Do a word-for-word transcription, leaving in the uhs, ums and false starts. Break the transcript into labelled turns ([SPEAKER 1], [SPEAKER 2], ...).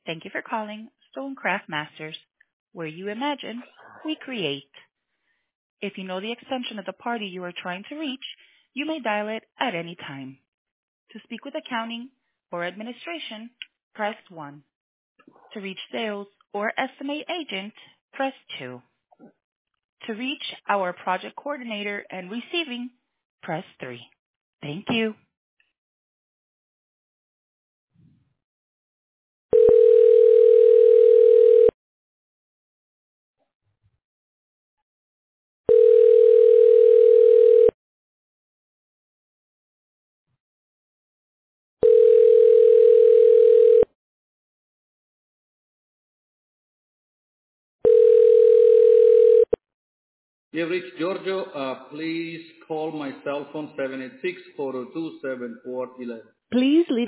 [SPEAKER 1] Thank you for calling Stonecraft Masters, where you imagine, we create. If you know the extension of the party you are trying to reach, you may dial it at any time. To speak with accounting or administration, press one. To reach sales or estimate agent, press two. To reach our project coordinator and receiving, press three. Thank you.
[SPEAKER 2] You have reached Giorgio. Uh, please call my cell phone seven eight six, four zero two, seven four one one.
[SPEAKER 1] Please leave